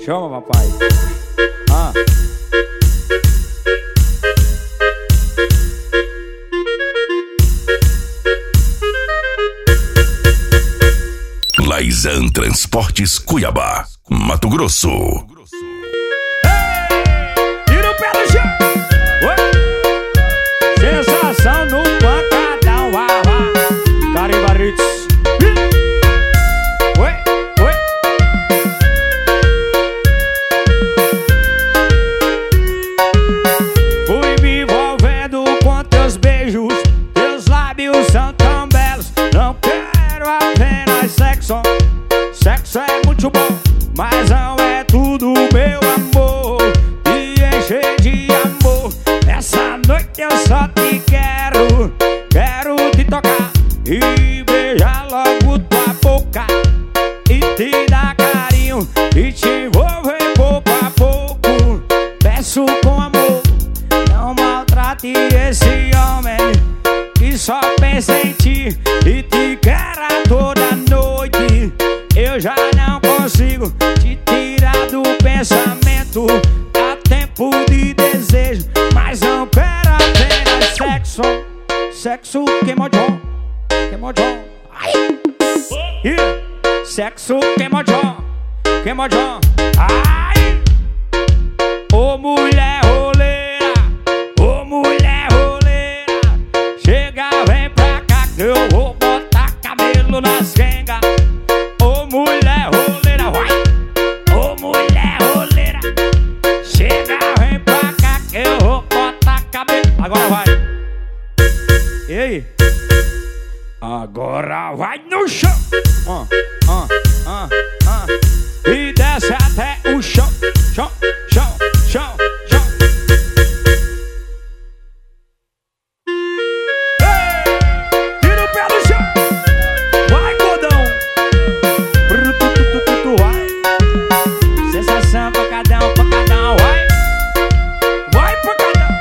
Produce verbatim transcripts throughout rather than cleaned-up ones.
Chama, papai. Ah. Laizan Transportes Cuiabá, Mato Grosso. Tira o pé do chão. Oi. Sensação no pancadão. Ah, ah. Caribarritos. Oi, oi. Fui me envolvendo com teus beijos. Teus lábios são tão belos. Não quero apenas sexo. Sexo é muito bom, mas não é tudo, meu amor. Me encher de amor. Essa noite eu só te quero. Quero te tocar e beijar logo tua boca, e te dar carinho e te envolver pouco a pouco. Peço com amor, não maltrate esse homem que só pensa em ti e te quer a toda noite. Eu já não consigo te tirar do pensamento. Há tempo de desejo, mas não quero apenas sexo. Sexo queimodão, queimodão. Yeah. Sexo queimodão, queimodão. Ai! Ô mulher roleira, ô mulher roleira, chega, vem pra cá que eu vou botar cabelo nas rengas. Ô mulher roleira, vai! Ô mulher roleira, chega, vem pra cá que eu vou botar cabelo. Agora vai! E aí? Agora vai no chão! Ah, ah, ah, ah. E desce até o chão, chão, chão, chão, chão. Ei! Tira o pé do chão! Vai, gordão! Vai! Sensação, pancadão, pancadão, vai! Vai, pancadão!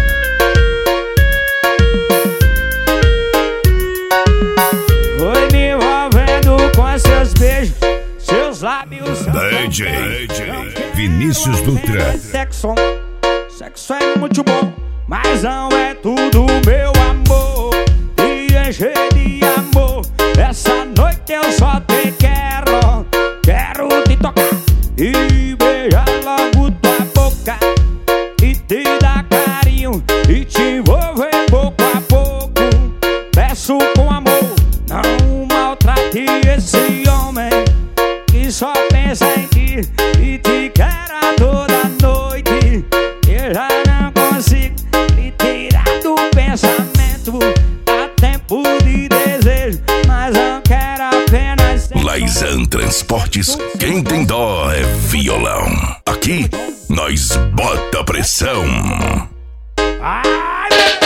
Foi me envolvendo com seus beijos, seus lábios. D J Vinícius Dutra. Sexo, sexo é muito bom, mas não é tudo, meu amor. E encher de amor. Essa noite eu só te quero. Quero te tocar e beijar logo tua boca, e te dar carinho e te envolver pouco a pouco. Peço com amor, não maltrate esse homem que só pensa em ti e te quer a toda noite. Eu já não consigo te tirar do pensamento. Há tempo de desejo, mas não quero apenas sexo. Laizan Transportes, quem tem dó é violão. Aqui, nós bota pressão. Ai,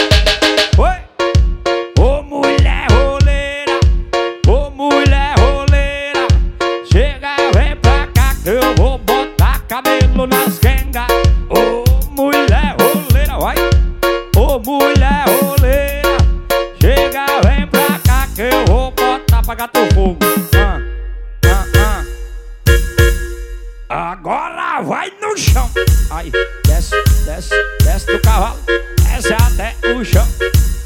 oi! Ô mulher roleira, ô mulher roleira, chega, vem pra cá que eu vou botar cabelo nas rengas. Ô mulher roleira, vai! Ô mulher roleira, chega, vem pra cá que eu vou botar pra gato fogo. Ah, ah, ah. Agora vai no chão. Aí, desce, desce, desce do cavalo, desce até o chão.